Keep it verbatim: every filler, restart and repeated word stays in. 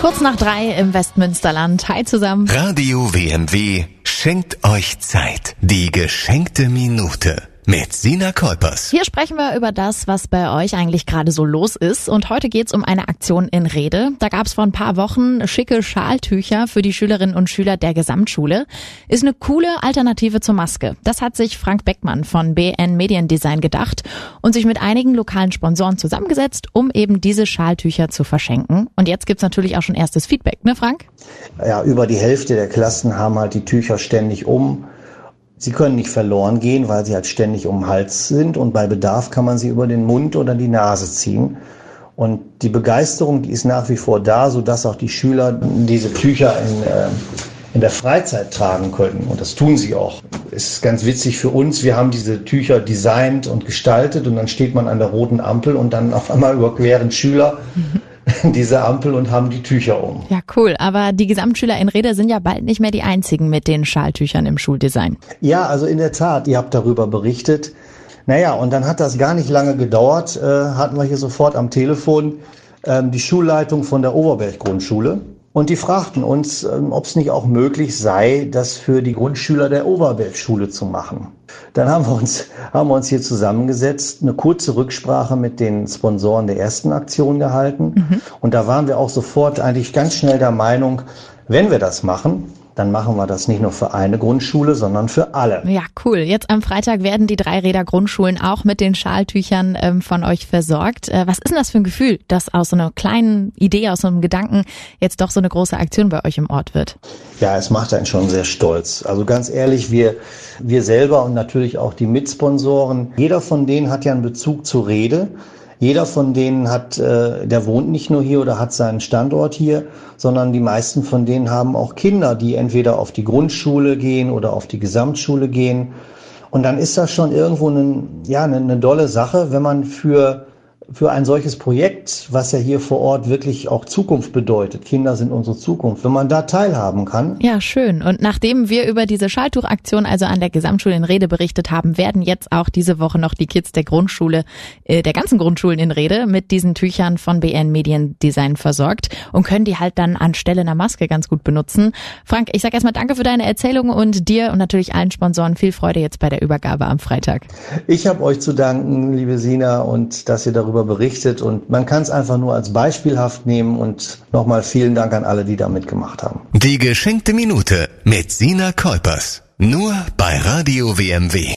Kurz nach drei im Westmünsterland. Hi zusammen. Radio W M W schenkt euch Zeit. Die geschenkte Minute mit Sina Kolpers. Hier sprechen wir über das, was bei euch eigentlich gerade so los ist. Und heute geht's um eine Aktion in Rhede. Da gab's vor ein paar Wochen schicke Schaltücher für die Schülerinnen und Schüler der Gesamtschule. Ist eine coole Alternative zur Maske. Das hat sich Frank Beckmann von B N Mediendesign gedacht und sich mit einigen lokalen Sponsoren zusammengesetzt, um eben diese Schaltücher zu verschenken. Und jetzt gibt's natürlich auch schon erstes Feedback, ne Frank? Ja, über die Hälfte der Klassen haben halt die Tücher ständig um. Sie können nicht verloren gehen, weil sie halt ständig um den Hals sind und bei Bedarf kann man sie über den Mund oder die Nase ziehen. Und die Begeisterung, die ist nach wie vor da, sodass auch die Schüler diese Tücher in, äh, in der Freizeit tragen können. Und das tun sie auch. Ist ganz witzig für uns. Wir haben diese Tücher designt und gestaltet und dann steht man an der roten Ampel und dann auf einmal überqueren Schüler mhm. diese Ampel und haben die Tücher um. Ja, cool. Aber die Gesamtschüler in Rhede sind ja bald nicht mehr die einzigen mit den Schaltüchern im Schuldesign. Ja, also in der Tat. Ihr habt darüber berichtet. Naja, und dann hat das gar nicht lange gedauert. Äh, hatten wir hier sofort am Telefon ähm, die Schulleitung von der Overberg-Grundschule. Und die fragten uns, ähm, ob es nicht auch möglich sei, das für die Grundschüler der Overberg-Schule zu machen. Dann haben wir uns, haben wir uns hier zusammengesetzt, eine kurze Rücksprache mit den Sponsoren der ersten Aktion gehalten. Mhm. Und da waren wir auch sofort eigentlich ganz schnell der Meinung, wenn wir das machen, dann machen wir das nicht nur für eine Grundschule, sondern für alle. Ja, cool. Jetzt am Freitag werden die drei Räder Grundschulen auch mit den Schaltüchern ähm, von euch versorgt. Äh, was ist denn das für ein Gefühl, dass aus so einer kleinen Idee, aus so einem Gedanken jetzt doch so eine große Aktion bei euch im Ort wird? Ja, es macht einen schon sehr stolz. Also ganz ehrlich, wir, wir selber und natürlich auch die Mitsponsoren, jeder von denen hat ja einen Bezug zur Rhede. Jeder von denen hat, äh, der wohnt nicht nur hier oder hat seinen Standort hier, sondern die meisten von denen haben auch Kinder, die entweder auf die Grundschule gehen oder auf die Gesamtschule gehen. Und dann ist das schon irgendwo eine, ja, eine, eine dolle Sache, wenn man für für ein solches Projekt, was ja hier vor Ort wirklich auch Zukunft bedeutet, Kinder sind unsere Zukunft, wenn man da teilhaben kann. Ja, schön. Und nachdem wir über diese Schaltuchaktion also an der Gesamtschule in Rhede berichtet haben, werden jetzt auch diese Woche noch die Kids der Grundschule, äh, der ganzen Grundschulen in Rhede mit diesen Tüchern von B N Mediendesign versorgt und können die halt dann anstelle einer Maske ganz gut benutzen. Frank, ich sag erstmal danke für deine Erzählung und dir und natürlich allen Sponsoren viel Freude jetzt bei der Übergabe am Freitag. Ich habe euch zu danken, liebe Sina, und dass ihr darüber berichtet und man kann es einfach nur als beispielhaft nehmen und nochmal vielen Dank an alle, die da mitgemacht haben. Die geschenkte Minute mit Sina Kolpers. Nur bei Radio W M W.